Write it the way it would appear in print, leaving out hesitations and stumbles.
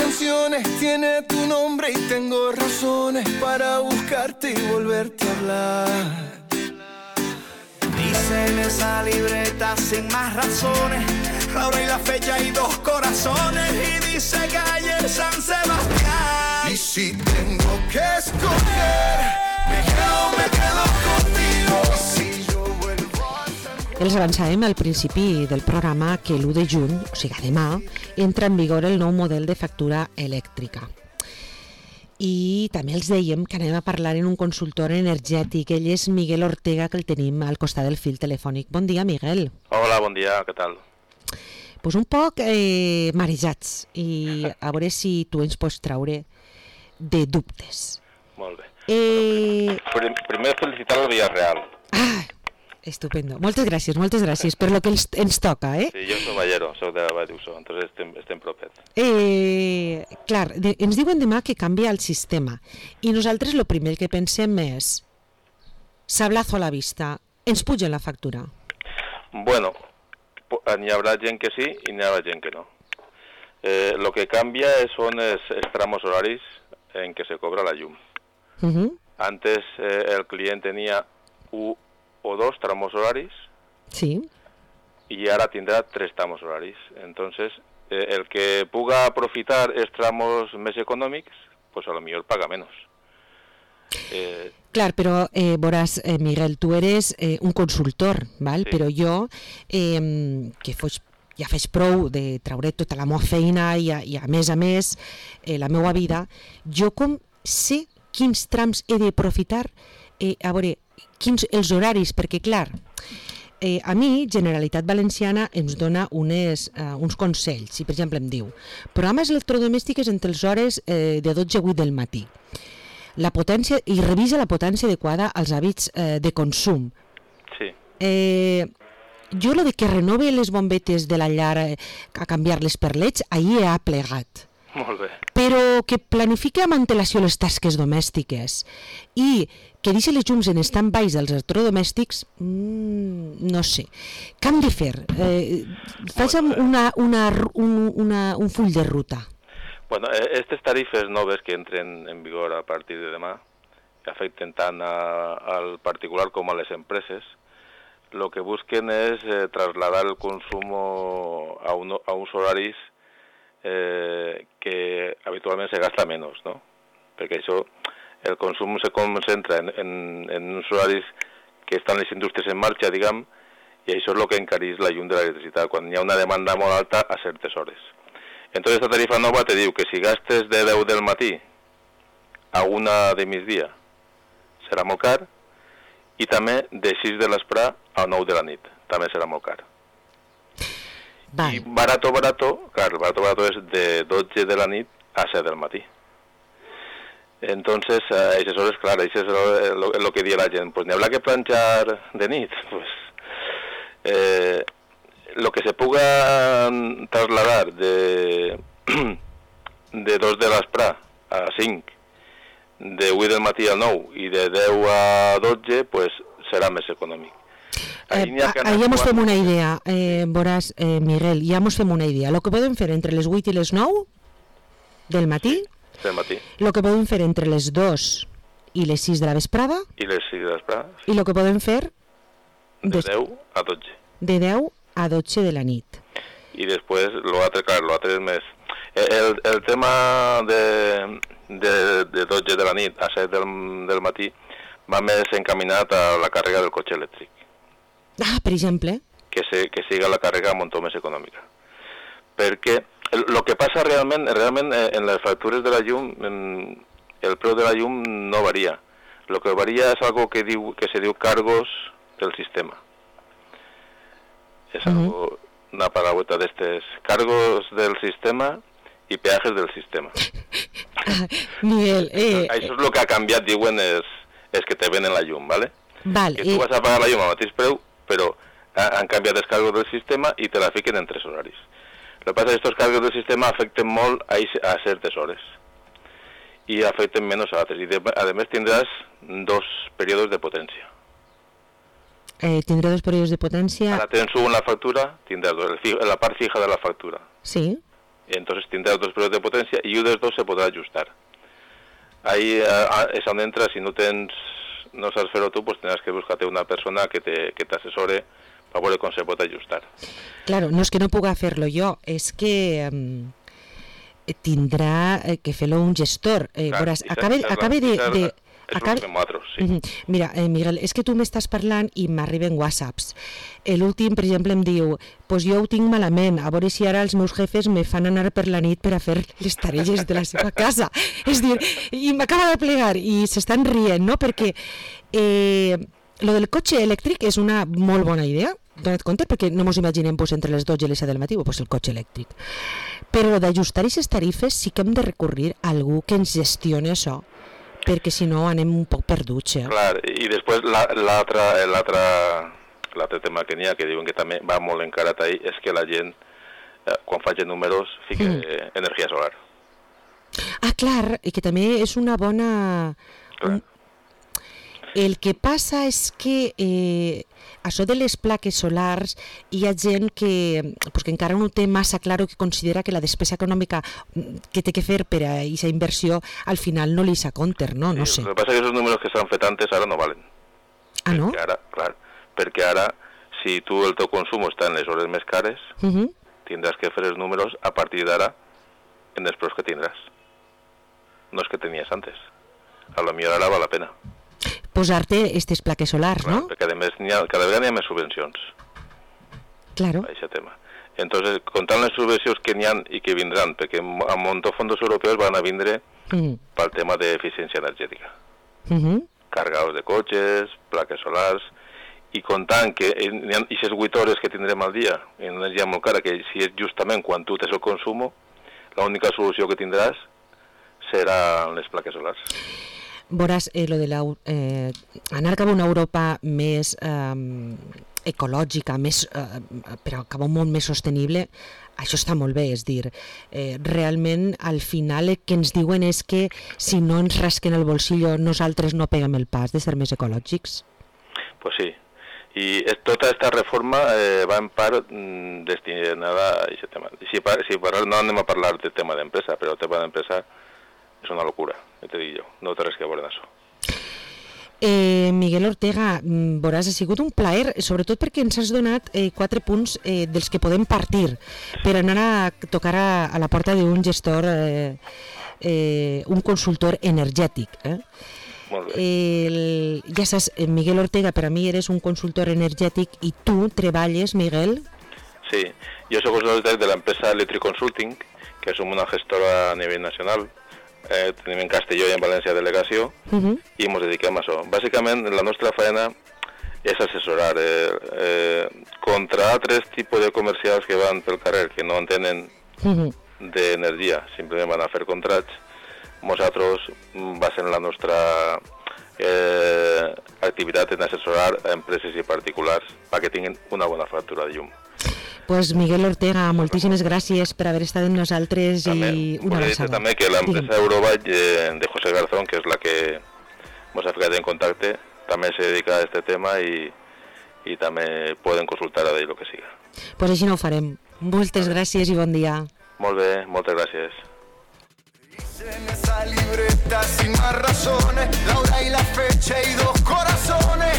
canciones tiene tu nombre y tengo razones para buscarte y volverte a hablar. Dice en esa libreta sin más razones, la hora y la fecha y 2 corazones, y dice calle San Sebastián. Y si tengo que escoger, me quedo contigo. Si yo vuelvo a ser... Els avançàvem al principi del programa que l'1 de juny, o sigui demà, entra en vigor el nou model de factura elèctrica. I també els dèiem que anem a parlar en un consultor energètic. Ell és Miguel Ortega, que el tenim al costat del fil telefònic. Bon dia, Miguel. Hola, bon dia, què tal? Pues un poc marejats, i a veure si tu ens pots traure de dubtes. Molt bé. Primer felicitar el Villarreal. Ah, estupendo. Moltes gràcies per lo que ens toca, eh? Sí, jo soc ballero, soc de Valladolid, entonces estem propet. Clar, ens diuen demà que canvia el sistema, i nosaltres el primer que pensem és sablazo a la vista, ens pugen la factura. Bueno, n'hi haurà gent que sí i n'hi haurà gent que no. Lo que cambia son els tramos horaris en que se cobra la llum. Antes el client tenia o 2 tramos horaris, sí, y ahora tendrá 3 tramos horaris. Entonces, el que puga aprofitar els tramos més econòmics, pues a lo millor paga menos. Clar, però veuràs, Miguel, tu eres un consultor, val? Sí. Però jo, que ja faig prou de traure tota la meva feina i a més la meva vida, jo com sé quins trams he d'aprofitar, a veure, quins els horaris, perquè clar, a mi Generalitat Valenciana ens dona uns consells, i per exemple em diu programes electrodomèstiques entre les hores de 12 a 8 del matí, la potència, i revisa la potència adequada als hàbits de consum. Sí. Jo lo de que renove les bombetes de la llar a canviar-les per leds, ahir he aplegat. Molt bé. Però que planifique amb antelació les tasques domèstiques i que deixi les llums en stand-by dels electrodomèstics, no sé. Què hem de fer? Faig un full de ruta. Bueno, estas tarifes noves que entren en vigor a partir de demà, que afecten tant al particular com a les empreses, lo que busquen és trasladar el consum a uns horaris que habitualment se gasta menys, no? Perquè això, el consum se concentra en uns horaris que estan les indústries en marxa, diguem, i això és el que encareix la llum de l'electricitat, quan hi ha una demanda molt alta a certes hores. Entonces esta tarifa nova te diu que si gastes de 10 del matí a 1 de migdia serà molt car, i també de 6 de l'esprà a 9 de la nit, també serà molt car. Vale. Y barato, claro, barato es de 12 de la nit a 7 del matí. Entonces, esas horas, claro, eso es lo que dice la gente. Pues ni habla que planchar de nit, pues lo que se puga trasladar de 2 de l'esprà a 5, de 8 del matí a 9 i de 10 a 12, pues serà més econòmic. Ja ens fem una idea, veuràs, Miguel, ja ens fem una idea. El que podem fer entre les 8 i les 9 del matí, sí, del matí. El que podem fer entre les 2 i les 6 de la vesprada, i les 6 de l'esprà, i el que podem fer de 10 a 12. De 10 a 12 de la nit. I després, l'altre és més... El tema de 12 de la nit a 7 del matí va més encaminat a la càrrega del cotxe elèctric. Ah, per exemple. Que siga la càrrega molt més econòmica. Perquè el que passa realment en les factures de la llum, el preu de la llum no varia. El que varia és algo que se diu cargos del sistema. És algo, una parauleta d'estes, cargos del sistema i peajes del sistema. Miguel, això és el que ha canviat, diuen, és que te venen la llum, ¿vale? Vale, que tu vas a pagar la llum al mateix preu, però han canviat els cargos del sistema i te la fiquen en 3 horaris. El que passa és que aquests cargos del sistema afecten molt a certes hores i afecten menys a altres. I a més tindràs 2 períodes de potència. Tindré 2 períodes de potència... Ara tens una factura, tindràs la part fija de la factura. Sí. entonces tindràs 2 periodos de potència i un dels 2 se podrà ajustar. Ahí és on entra, si no saps fer-ho tu, pues tindràs que buscar-te una persona que t'assessore per veure com se pot ajustar. Claro, no és que no puga fer-lo jo, és que tindrà que fer-lo un gestor. Veuràs, acabe de... Sí. Mira, Miguel, és que tu m'estàs parlant i m'arriben whatsapps. L'últim, per exemple, em diu pues jo ho tinc malament, a veure si ara els meus jefes me fan anar per la nit per a fer les tarees de la seva casa. És dir, i m'acaba de plegar i s'estan rient, no? Perquè lo del cotxe elèctric és una molt bona idea, dona't compte, perquè no mos imaginem pues, entre les 12 i les 7 del matí pues, el cotxe elèctric. Però d'ajustar aquestes tarifes sí que hem de recurrir a algú que ens gestioni això, perquè si no anem un poc perduts. Clar, i després l'altre tema que n'hi ha, que diuen que també va molt encarat ahí, és que la gent, quan faci números, fica energia solar. Ah, clar, i que també és una bona... El que passa és que això de les plaques solars hi ha gent que encara no té massa clar, que considera que la despesa econòmica que té que fer per a aquesta inversió al final no li sa compte, no? No sé. El que passa és que aquests números que s'han fet antes ara no valen. Ah, no? Perquè ara, si tu el teu consum està en les hores més cares, tindràs que fer els números a partir d'ara en els preus que tindràs. No és que tenies antes. A lo millor ara val la pena posar-te aquestes plaques solars, no? Perquè a més cada vegada hi ha més subvencions. Claro. A aquest tema. Entonces, comptant les subvencions que n'hi ha i que vindran, perquè a molts fons europeus van a vindre pel tema d'eficiència energètica. Cargados de cotxes, plaques solars, i comptant que hi ha aquestes 8 hores que tindrem al dia, en energia molt cara, que si és justament quan tu tens el consum, l'única solució que tindràs seran les plaques solars. Veuràs, lo de anar cap a una Europa més ecològica, però cap a un món més sostenible, això està molt bé, és dir, realment al final el que ens diuen és que si no ens rasquen el bolsillo nosaltres no peguem el pas de ser més ecològics. Pues sí, i tota aquesta reforma va en part destinada a aquest tema. No anem a parlar del tema d'empresa, però el tema d'empresa és una locura, te dic jo, no té res que veure amb això. Miguel Ortega, veuràs, ha sigut un plaer, sobretot perquè ens has donat 4 punts dels que podem partir per anar a tocar a la porta d'un gestor, un consultor energètic. Molt bé. Ja saps, Miguel Ortega, per a mi eres un consultor energètic i tu treballes, Miguel? Sí, jo soc consultor de l'empresa Electric Consulting, que som una gestora a nivell nacional. Tenim en Castelló i en València delegació i ens dediquem a això. Bàsicament la nostra feina és assessorar contra altres tipus de comercials que van pel carrer, que no entenen d'energia, simplement van a fer contrats. Nosaltres basem la nostra activitat en assessorar a empreses i particulars perquè tinguin una bona factura de llum. Pues Miguel Ortega, moltíssimes gràcies per haver estat amb nosaltres i una abraçada. També que l'empresa Eurovall de José Garzón, que és la que ens ha ficat en contacte, també se dedica a aquest tema i també poden consultar a ell el que siga. Pues així no ho farem. Moltes gràcies i bon dia. Molt bé, moltes gràcies. En esa libreta sin más razones, la hora y la fecha y 2 corazones.